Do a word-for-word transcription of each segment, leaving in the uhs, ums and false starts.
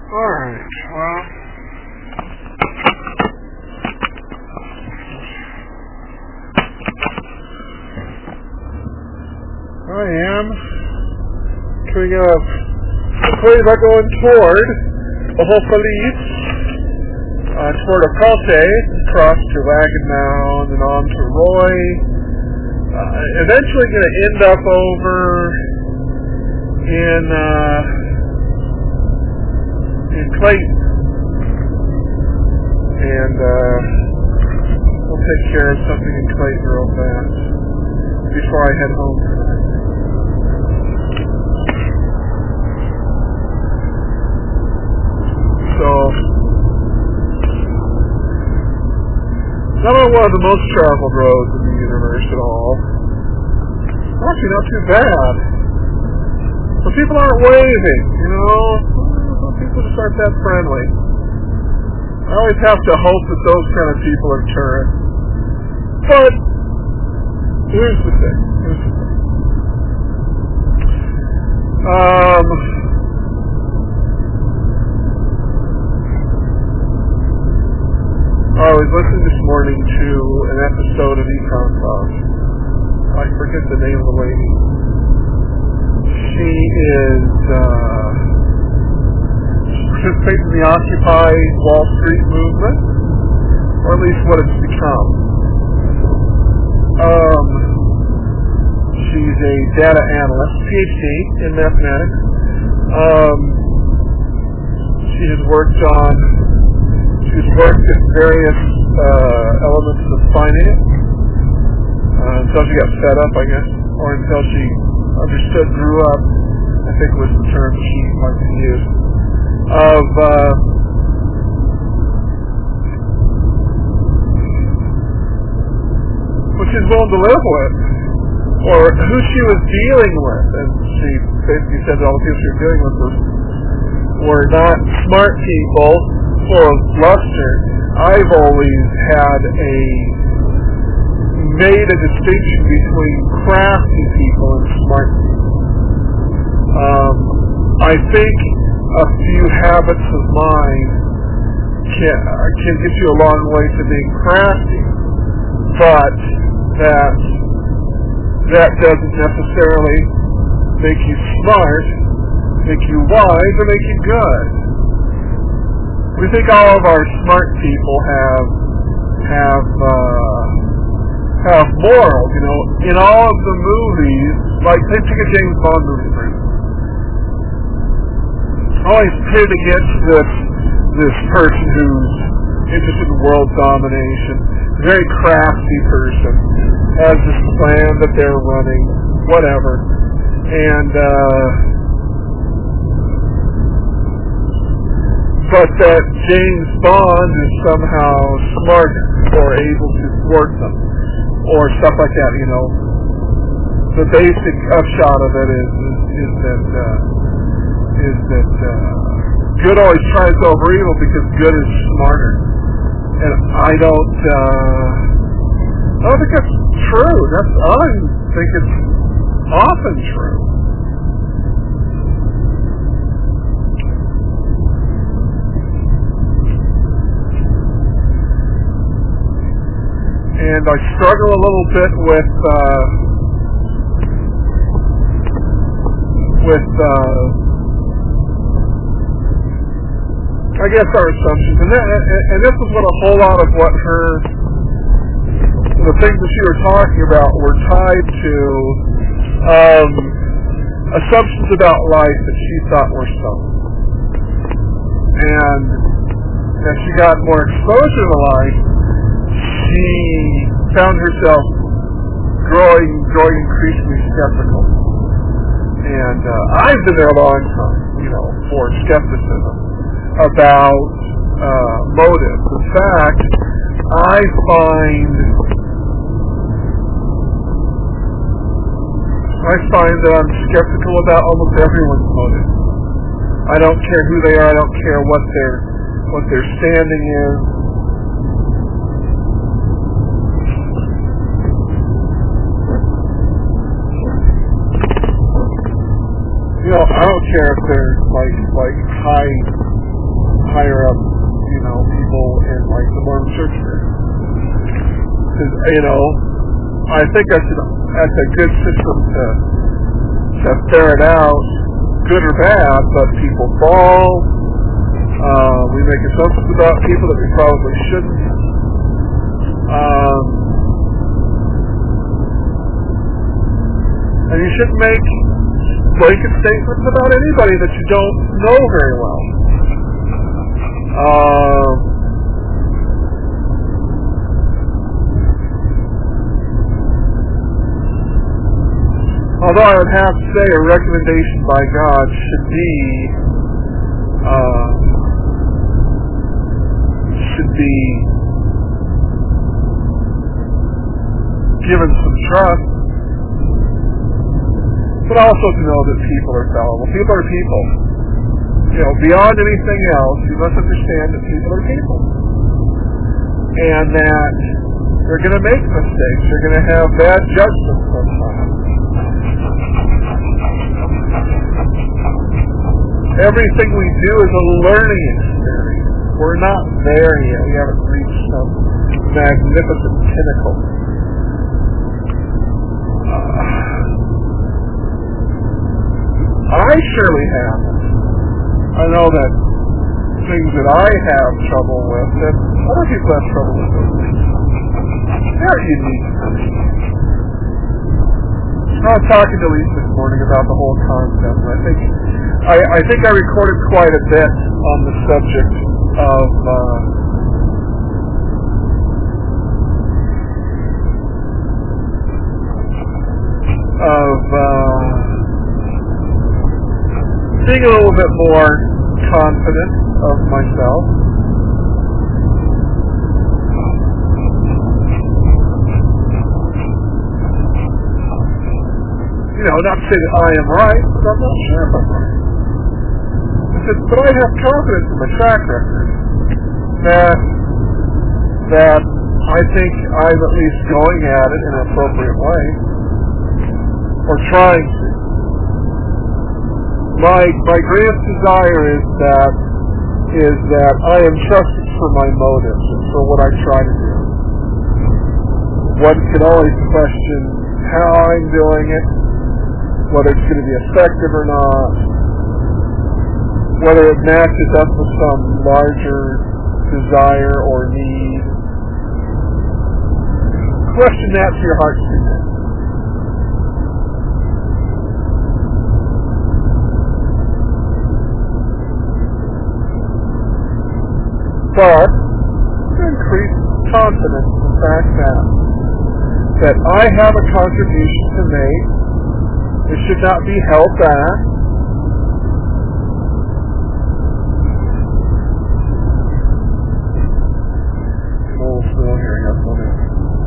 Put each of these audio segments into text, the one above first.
Alright, well, I am coming up, hopefully I'm going toward the Feliz, uh, toward Acalte, across to Wagon Mound and on to Roy, uh, eventually going to end up over in, uh, in Clayton, and uh, we'll take care of something in Clayton real fast before I head home tonight. So, not on one of the most traveled roads in the universe at all. Actually, not too bad. But people aren't waving, you know. People just aren't that friendly. I always have to hope that those kind of people are tourists. But here's the thing. Here's the thing. Um, I was listening this morning to an episode of Econ Talk. I forget the name of the lady. She is, uh, participates in the Occupy Wall Street movement, or at least what it's become. Um, she's a data analyst, P H D in mathematics. Um, she has worked on, she's worked in various uh, elements of finance uh, until she got fed up, I guess, or until she understood, grew up, I think was the term she liked to use, of uh, what she's willing to live with, or who she was dealing with. And she basically said that all the people she was dealing with was, were not smart people full of bluster. I've always had a made a distinction between crafty people and smart people. Um, I think a few habits of mine can, can get you a long way to being crafty, but that that doesn't necessarily make you smart, make you wise, or make you good. We think all of our smart people have have uh, have morals, you know. In all of the movies, like take a James Bond movie, for instance. Always pitted against this this person who's interested in world domination, a very crafty person, has this plan that they're running, whatever, and uh, but that James Bond is somehow smarter or able to thwart them, or stuff like that. You know, the basic upshot of it is is, is that. Uh, is that uh, good always triumphs over evil because good is smarter. And I don't, uh, I don't think that's true. That's, I think it's often true. And I struggle a little bit with, uh, with, uh, I guess our assumptions, and, that, and this is what a whole lot of what her, the things that she was talking about were tied to um, assumptions about life that she thought were so. And as she got more exposure to life, she found herself growing, growing increasingly skeptical. And uh, I've been there a long time, you know, for skepticism about uh, motives. In fact, I find I find that I'm skeptical about almost everyone's motives. I don't care who they are. I don't care what their what their standing is. You know, I don't care if they're like like high higher up, you know, people in like the Mormon Church group. Because, you know, I think that's, an, that's a good system to, to ferret out, good or bad, but people fall. Uh, we make assumptions about people that we probably shouldn't. Um, and you shouldn't make blanket statements about anybody that you don't know very well. Um, although I would have to say a recommendation by God should be uh, should be given some trust, but also to know that people are fallible. People are people. You know, beyond anything else, you must understand that people are people. And that they're going to make mistakes. They're going to have bad judgment sometimes. Everything we do is a learning experience. We're not there yet. We haven't reached some magnificent pinnacle. I surely have. I know that things that I have trouble with, that other people have trouble with. They're unique. I was talking to Lisa this morning about the whole concept. I think I, I think I recorded quite a bit on the subject of uh, of uh, being a little bit more confident of myself. You know, not to say that I am right, but I'm not sure if I'm right. I said, but I have confidence in my track record that that I think I'm at least going at it in an appropriate way, or trying to. My my greatest desire is that is that I am trusted for my motives and for what I try to do. One can always question how I'm doing it, whether it's going to be effective or not, whether it matches up with some larger desire or need. Question that to your heart's content. But increase confidence in the fact that that I have a contribution to make. It should not be held back. I'm a little still hearing us on it.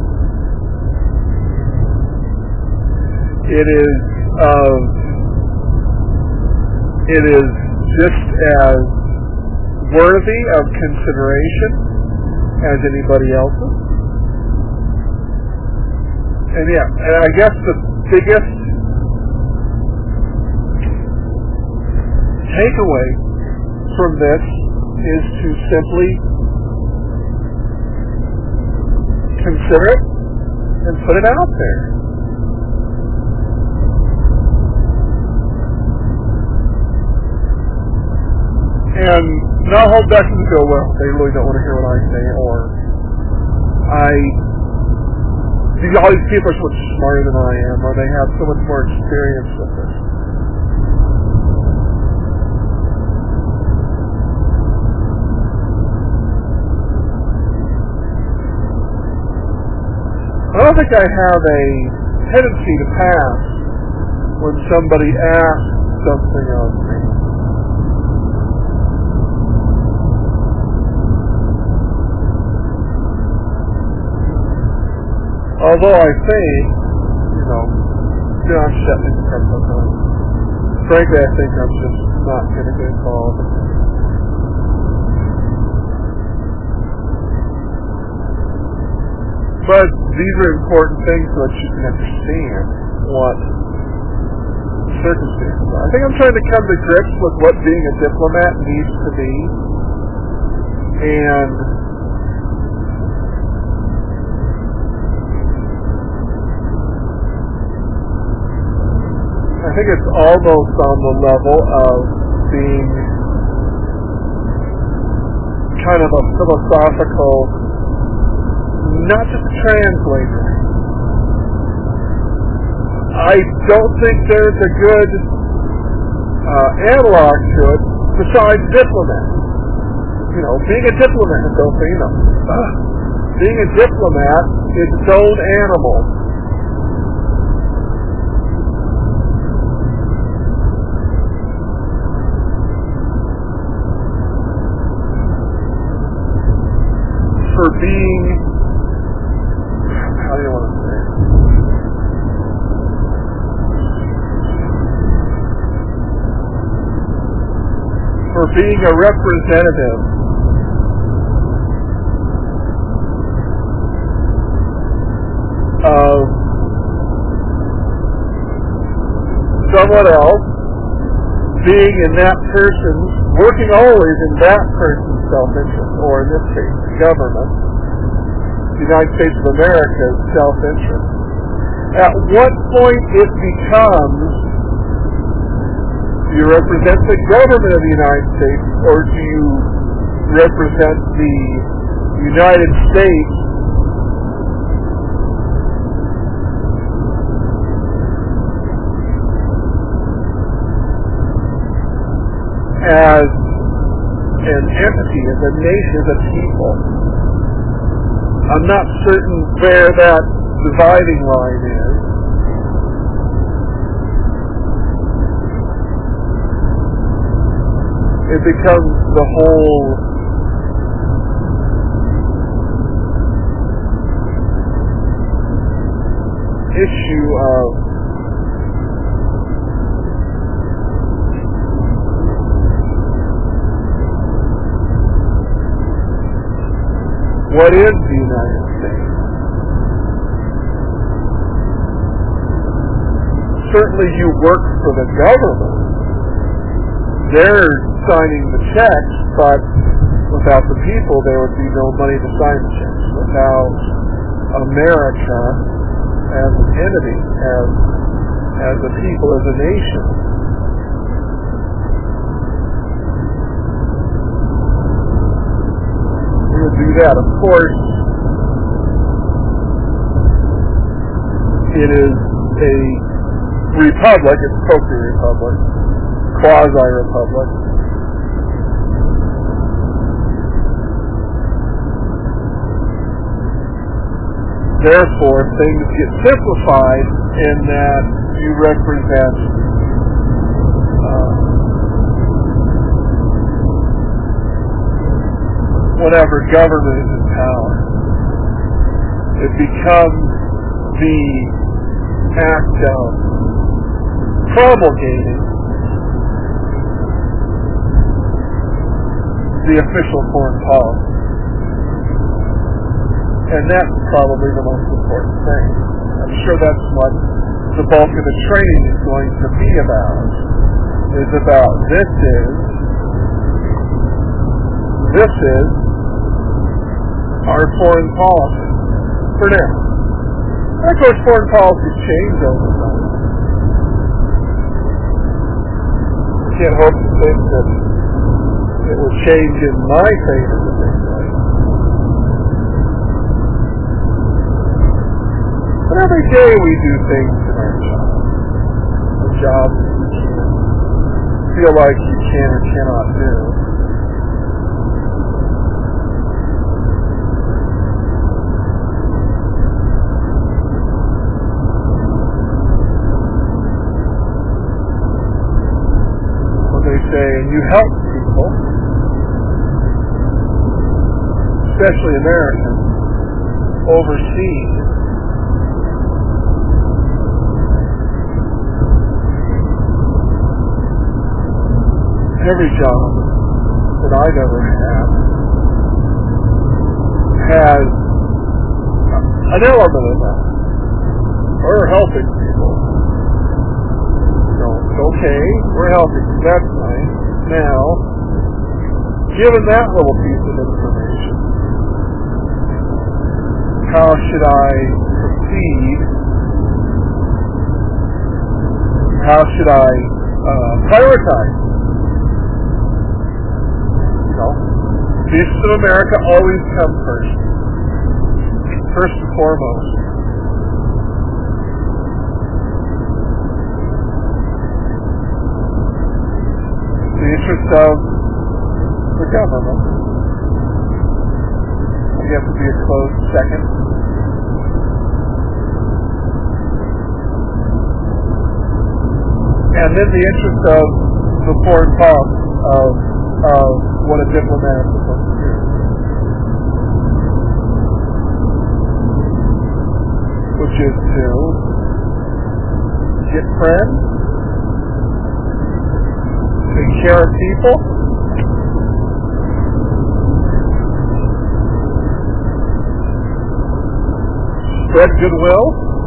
It is uh, it is just as worthy of consideration as anybody else's. And yeah, and I guess the biggest takeaway from this is to simply consider it and put it out there. And not hold back and go, well, they really don't want to hear what I say, or I, all these people are so much smarter than I am, or they have so much more experience with this. I don't think I have a tendency to pass when somebody asks something of me. Although I think, you know, you know, I'm shutting into couple of times. Frankly, I think I'm just not going to get involved. But these are important things so that you can understand what the circumstances are. I think I'm trying to come to grips with what being a diplomat needs to be. And I think it's almost on the level of being kind of a philosophical, not just a translator. I don't think there's a good uh, analog to it besides diplomat. You know, being a diplomat, don't you know? Uh, being a diplomat is its own animal. For being, how do you want to say it? For being a representative of someone else, being in that person's, working always in that person's self-interest, or in this case, the government, the United States of America's self-interest. At what point it becomes, do you represent the government of the United States, or do you represent the United States as an entity, as a nation, as a people? I'm not certain where that dividing line is. It becomes the whole issue of what is the United States? Certainly you work for the government. They're signing the checks, but without the people there would be no money to sign the checks. Without America as an entity, as, as a people, as a nation, do that. Of course, it is a republic, it's supposed to be a republic, quasi-republic. Therefore, things get simplified in that you represent uh, whatever government is in power. It becomes the act of promulgating the official foreign policy. And that's probably the most important thing. I'm sure that's what the bulk of the training is going to be about. Is about this is, this is our foreign policy, for now. Of course, foreign policies change over time. I can't hope to think that it will change in my favor the same way. But every day we do things in our job. The job that you can feel like you can or cannot do. And you help people, especially Americans, overseas. Every job that I've ever had has an element of that. We're helping people. So it's okay, we're helping. That's nice. Now, given that little piece of information, how should I proceed? How should I uh, prioritize? You know, peace of America always come first. First and foremost. The interest of the government. You have to be a close second. And then the interest of the foreign policy of, of what a diplomat is supposed to do. Which is to get friends, take care of people, spread goodwill,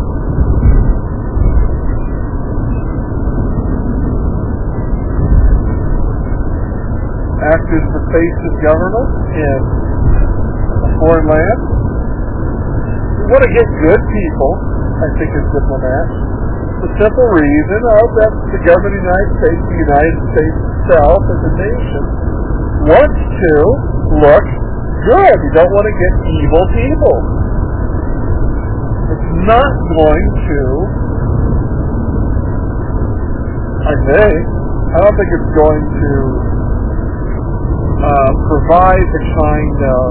act as the face of government in a foreign land. We want to get good people, I think, as diplomats. The simple reason of that the government of the United States, the United States itself as a nation, wants to look good. You don't want to get evil people. It's not going to, I think, I don't think it's going to uh, provide the kind of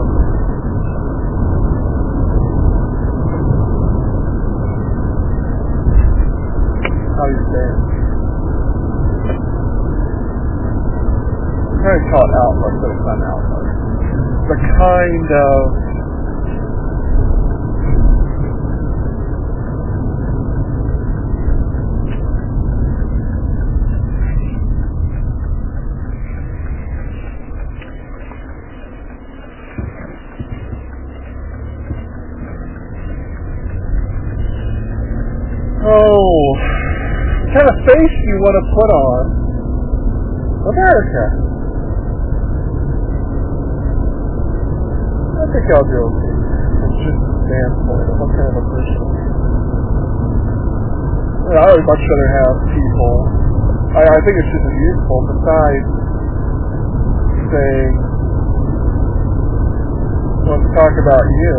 how do you say it? I'm trying to call it outlook, but it's not an outlook. The kind of oh, kind of face you want to put on America. I think I'll do okay. It's just a standpoint of what kind of a person. I would much rather have people. I, I think it's just as useful besides saying, let's talk about you.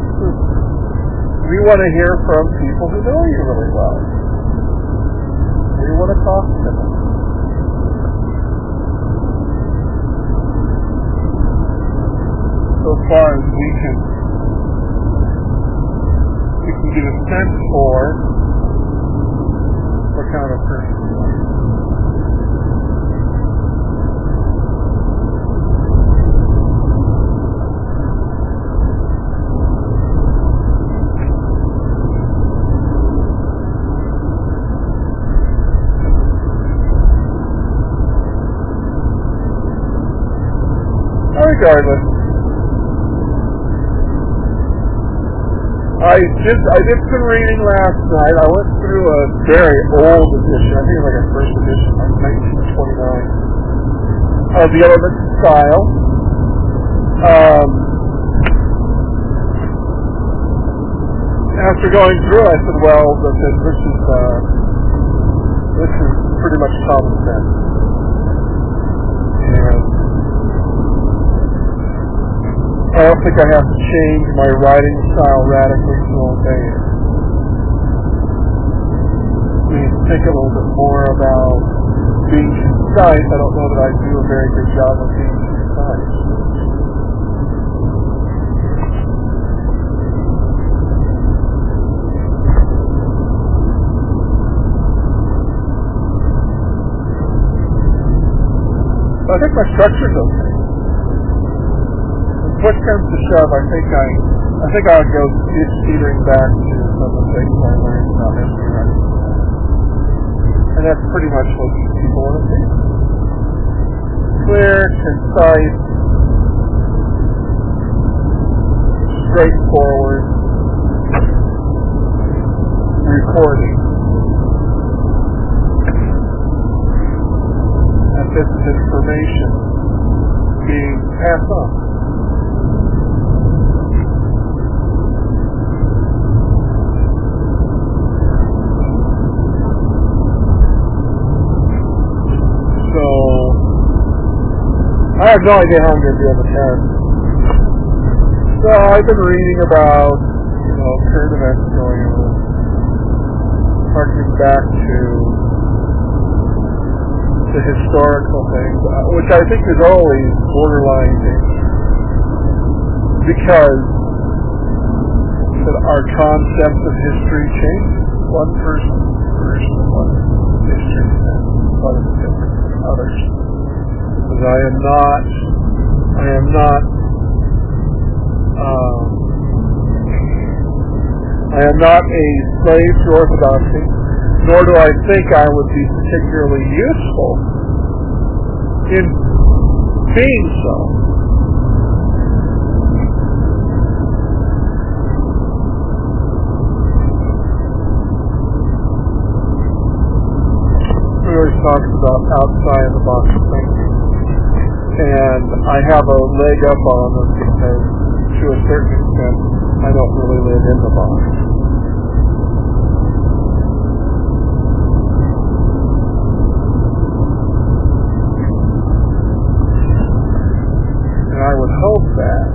We want to hear from people who know you really well. We want to talk to them. So far as we can, we can get a sense for what kind of person you are. Regardless, I did I did some reading last night. I went through a very old edition. I think it was like a first edition, like nineteen twenty-nine, of the Elements of Style. Um, after going through it, I said, well, this is uh, this is pretty much common sense. And I don't think I have to change my writing style radically to obey it. We need to think a little bit more about being concise. I don't know that I do a very good job of being concise. But I think my structure's okay. Push comes to shove, I think I, I think I would go teetering back to some of the things I learned about history writing. And that's pretty much what people want to see. Clear, concise, straightforward recording. And this is information being passed on. I have no idea how I'm going to do on the test. So I've been reading about, you know, current events going on, harking back to the historical things, which I think is always borderline dangerous, because our concept of history changes. One person's version of what history is, what is different from others. Because I am not, I am not, um, I am not a slave to orthodoxy, nor do I think I would be particularly useful in being so. Always talks about outside the box thinking, and I have a leg up on them because, to a certain extent, I don't really live in the box. And I would hope that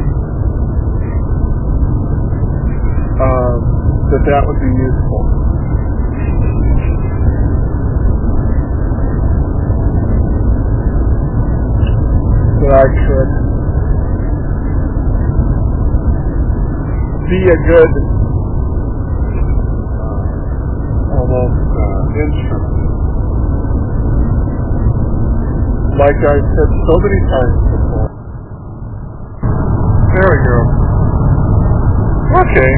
um, that that would be useful. That I could be a good uh, almost uh, instrument. Like I said so many times before. There we go. Okay.